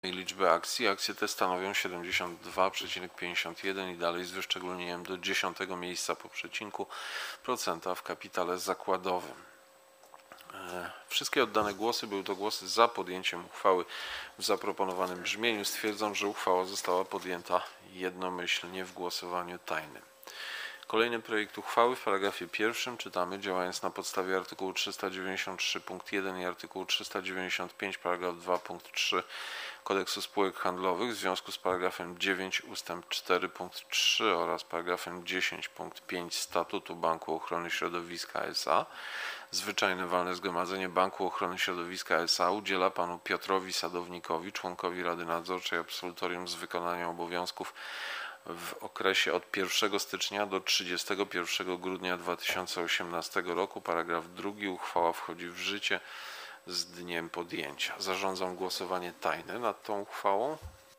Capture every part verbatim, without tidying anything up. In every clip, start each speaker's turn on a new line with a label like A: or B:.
A: liczby akcji. Akcje te stanowią siedemdziesiąt dwa przecinek pięćdziesiąt jeden i dalej z wyszczególnieniem do dziesiątego miejsca po przecinku procenta w kapitale zakładowym. Wszystkie oddane głosy były to głosy za podjęciem uchwały w zaproponowanym brzmieniu. Stwierdzam, że uchwała została podjęta jednomyślnie w głosowaniu tajnym. Kolejny projekt uchwały. W paragrafie pierwszym czytamy: działając na podstawie artykułu trzysta dziewięćdziesiąt trzy punkt jeden i artykułu trzysta dziewięćdziesiąt pięć paragraf dwa punkt trzy Kodeksu spółek handlowych w związku z paragrafem dziewięć ustęp cztery punkt trzy oraz paragrafem dziesięć punkt pięć Statutu Banku Ochrony Środowiska S A Zwyczajne Walne Zgromadzenie Banku Ochrony Środowiska S A udziela panu Piotrowi Sadownikowi, członkowi Rady Nadzorczej, absolutorium z wykonania obowiązków w okresie od pierwszego stycznia do trzydziestego pierwszego grudnia dwa tysiące osiemnastego roku. Paragraf drugi. Uchwała wchodzi w życie z dniem podjęcia. Zarządzam głosowanie tajne nad tą uchwałą.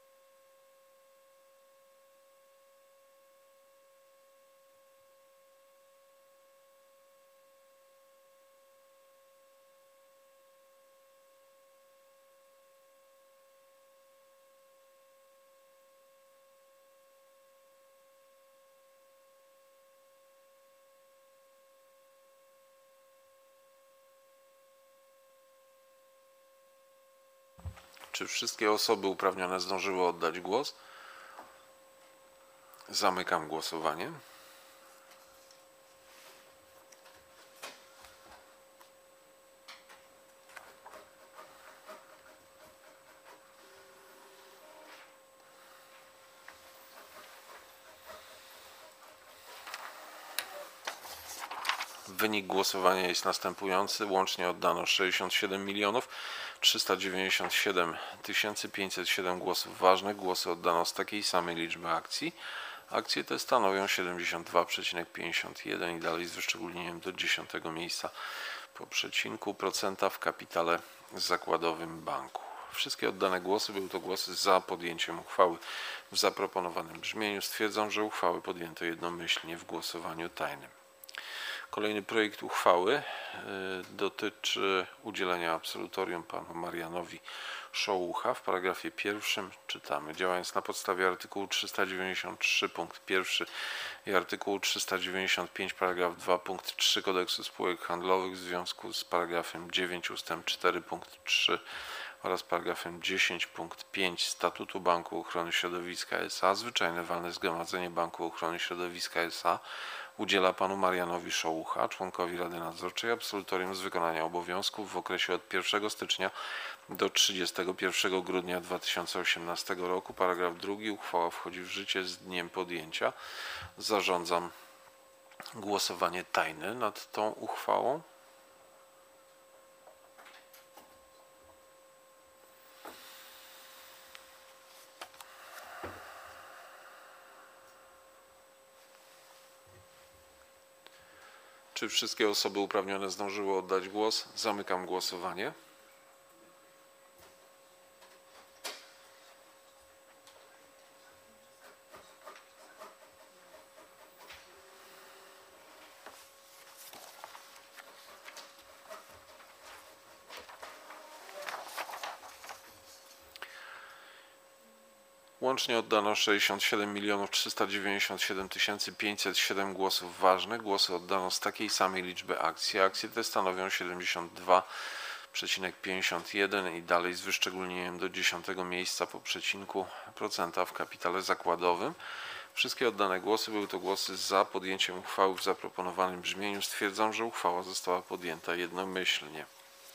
A: Czy wszystkie osoby uprawnione zdążyły oddać głos? Zamykam głosowanie. Wynik głosowania jest następujący. Łącznie oddano sześćdziesiąt siedem milionów trzysta dziewięćdziesiąt siedem tysięcy pięćset siedem głosów ważnych. Głosy oddano z takiej samej liczby akcji. Akcje te stanowią siedemdziesiąt dwa przecinek pięćdziesiąt jeden i dalej z wyszczególnieniem do dziesiątego miejsca po przecinku procenta w kapitale zakładowym banku. Wszystkie oddane głosy były to głosy za podjęciem uchwały w zaproponowanym brzmieniu. Stwierdzam, że uchwały podjęto jednomyślnie w głosowaniu tajnym. Kolejny projekt uchwały y, dotyczy udzielenia absolutorium panu Marianowi Szołucha. W paragrafie pierwszym czytamy: działając na podstawie artykułu trzysta dziewięćdziesiąt trzy punkt jeden i artykułu trzysta dziewięćdziesiąt pięć paragraf dwa punkt trzy Kodeksu spółek handlowych w związku z paragrafem dziewięć ustęp cztery punkt trzy oraz paragrafem dziesięć punkt pięć Statutu Banku Ochrony Środowiska S A Zwyczajne Walne Zgromadzenie Banku Ochrony Środowiska S A udziela panu Marianowi Szołucha, członkowi Rady Nadzorczej, absolutorium z wykonania obowiązków w okresie od pierwszego stycznia do trzydziestego pierwszego grudnia dwa tysiące osiemnastego roku. Paragraf drugi. Uchwała wchodzi w życie z dniem podjęcia. Zarządzam głosowanie tajne nad tą uchwałą. Czy wszystkie osoby uprawnione zdążyły oddać głos? Zamykam głosowanie. Łącznie oddano sześćdziesiąt siedem milionów trzysta dziewięćdziesiąt siedem tysięcy pięćset siedem głosów ważnych. Głosy oddano z takiej samej liczby akcji. Akcje te stanowią siedemdziesiąt dwa przecinek pięćdziesiąt jeden i dalej z wyszczególnieniem do dziesiątego miejsca po przecinku procenta w kapitale zakładowym. Wszystkie oddane głosy były to głosy za podjęciem uchwały w zaproponowanym brzmieniu. Stwierdzam, że uchwała została podjęta jednomyślnie.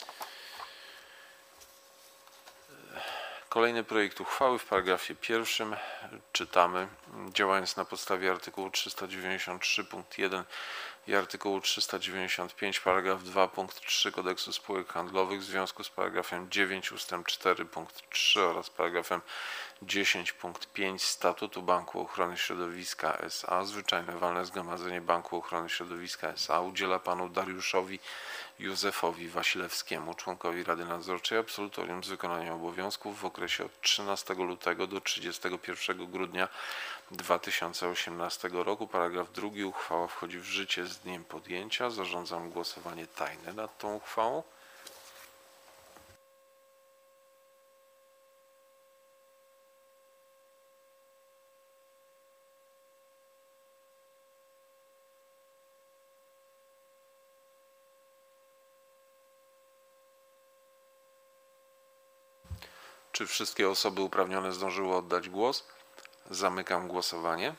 A: Kolejny projekt uchwały. W paragrafie pierwszym czytamy: działając na podstawie artykułu trzysta dziewięćdziesiąt trzy punkt jeden i artykułu trzysta dziewięćdziesiąt pięć paragraf dwa punkt trzy Kodeksu spółek handlowych w związku z paragrafem dziewięć ustęp cztery punkt trzy oraz paragrafem dziesięć punkt pięć Statutu Banku Ochrony Środowiska S A Zwyczajne Walne Zgromadzenie Banku Ochrony Środowiska S A udziela panu Dariuszowi Józefowi Wasilewskiemu, członkowi Rady Nadzorczej, absolutorium z wykonania obowiązków w okresie od trzynastego lutego do trzydziestego pierwszego grudnia dwa tysiące osiemnastego roku. Paragraf drugi. Uchwała wchodzi w życie z dniem podjęcia. Zarządzam głosowanie tajne nad tą uchwałą. Czy wszystkie osoby uprawnione zdążyły oddać głos? Zamykam głosowanie.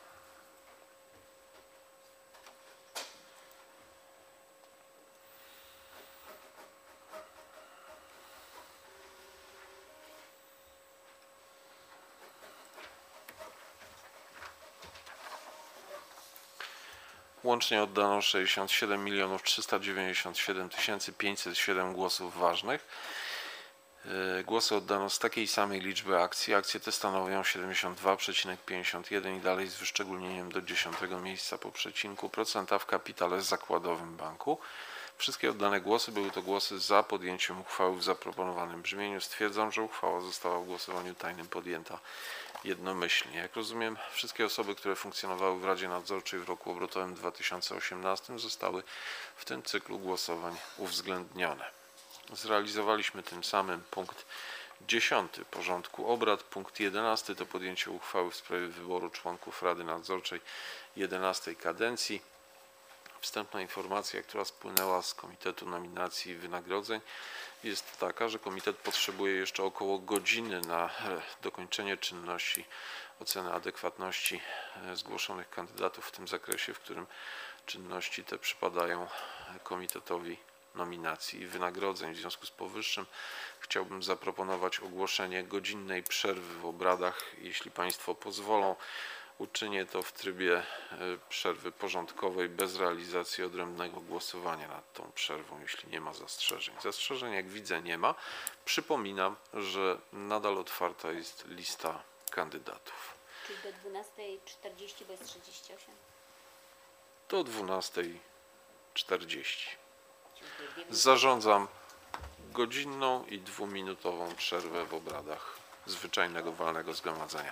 A: Łącznie oddano sześćdziesiąt siedem milionów trzysta dziewięćdziesiąt siedem tysięcy pięćset siedem głosów ważnych. Głosy oddano z takiej samej liczby akcji. Akcje te stanowią siedemdziesiąt dwa przecinek pięćdziesiąt jeden i dalej z wyszczególnieniem do dziesiątego miejsca po przecinku procenta w kapitale zakładowym banku. Wszystkie oddane głosy były to głosy za podjęciem uchwały w zaproponowanym brzmieniu. Stwierdzam, że uchwała została w głosowaniu tajnym podjęta jednomyślnie. Jak rozumiem, wszystkie osoby, które funkcjonowały w Radzie Nadzorczej w roku obrotowym dwa tysiące osiemnastym zostały w tym cyklu głosowań uwzględnione. Zrealizowaliśmy tym samym punkt dziesiąty porządku obrad. Punkt jedenasty to podjęcie uchwały w sprawie wyboru członków Rady Nadzorczej jedenastej kadencji. Wstępna informacja, która spłynęła z Komitetu Nominacji i Wynagrodzeń, jest taka, że komitet potrzebuje jeszcze około godziny na dokończenie czynności oceny adekwatności zgłoszonych kandydatów w tym zakresie, w którym czynności te przypadają Komitetowi Nominacji i Wynagrodzeń. W związku z powyższym chciałbym zaproponować ogłoszenie godzinnej przerwy w obradach. Jeśli Państwo pozwolą, uczynię to w trybie przerwy porządkowej bez realizacji odrębnego głosowania nad tą przerwą, jeśli nie ma zastrzeżeń. Zastrzeżeń, jak widzę, nie ma. Przypominam, że nadal otwarta jest lista kandydatów.
B: Czyli do dwunastej czterdzieści, bo jest trzydzieści osiem?
A: Do dwunastej czterdzieści. Zarządzam godzinną i dwuminutową przerwę w obradach zwyczajnego walnego zgromadzenia.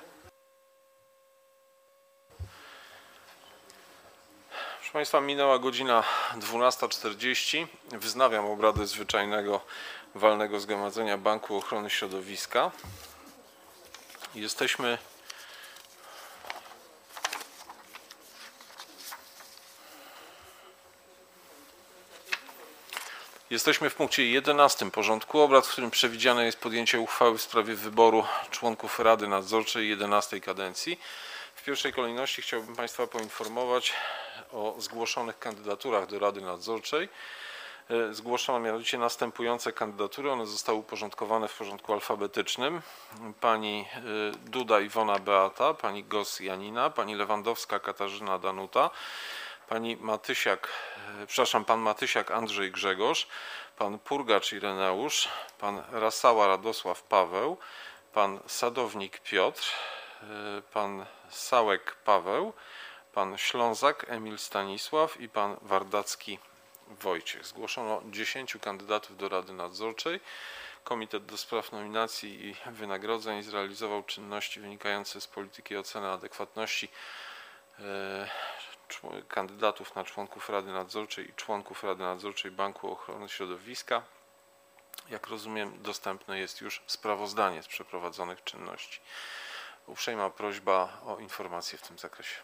A: Proszę Państwa, minęła godzina dwunasta czterdzieści. Wznawiam obrady zwyczajnego walnego zgromadzenia Banku Ochrony Środowiska. Jesteśmy Jesteśmy w punkcie jedenastym porządku obrad, w którym przewidziane jest podjęcie uchwały w sprawie wyboru członków Rady Nadzorczej jedenastej kadencji. W pierwszej kolejności chciałbym Państwa poinformować o zgłoszonych kandydaturach do Rady Nadzorczej. Zgłoszono mianowicie następujące kandydatury. One zostały uporządkowane w porządku alfabetycznym. Pani Duda Iwona Beata, pani Gos Janina, pani Lewandowska Katarzyna Danuta, pani Matysiak, przepraszam, pan Matysiak Andrzej Grzegorz, pan Purgacz Ireneusz, pan Rasała Radosław Paweł, pan Sadownik Piotr, pan Sałek Paweł, pan Ślązak Emil Stanisław i pan Wardacki Wojciech. Zgłoszono dziesięciu kandydatów do Rady Nadzorczej. Komitet do spraw nominacji i wynagrodzeń zrealizował czynności wynikające z polityki oceny adekwatności kandydatów na członków Rady Nadzorczej i członków Rady Nadzorczej Banku Ochrony Środowiska. Jak rozumiem, dostępne jest już sprawozdanie z przeprowadzonych czynności. Uprzejma prośba o informacje w tym zakresie.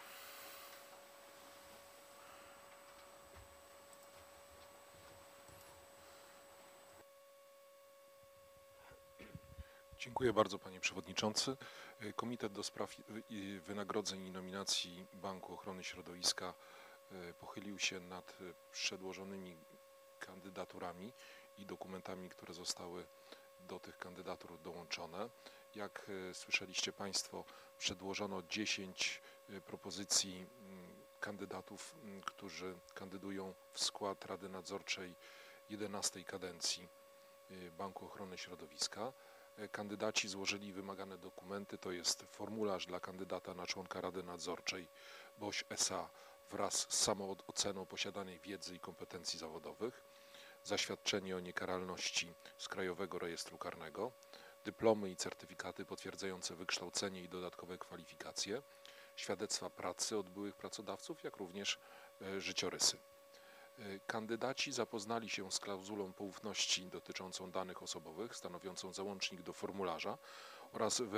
C: Dziękuję bardzo, panie przewodniczący. Komitet do spraw wynagrodzeń i nominacji Banku Ochrony Środowiska pochylił się nad przedłożonymi kandydaturami i dokumentami, które zostały do tych kandydatur dołączone. Jak słyszeliście Państwo, przedłożono dziesięć propozycji kandydatów, którzy kandydują w skład Rady Nadzorczej jedenastej kadencji Banku Ochrony Środowiska. Kandydaci złożyli wymagane dokumenty, to jest formularz dla kandydata na członka Rady Nadzorczej B O Ś S A wraz z samooceną posiadanej wiedzy i kompetencji zawodowych, zaświadczenie o niekaralności z Krajowego Rejestru Karnego, dyplomy i certyfikaty potwierdzające wykształcenie i dodatkowe kwalifikacje, świadectwa pracy od byłych pracodawców, jak również życiorysy. Kandydaci zapoznali się z klauzulą poufności dotyczącą danych osobowych, stanowiącą załącznik do formularza oraz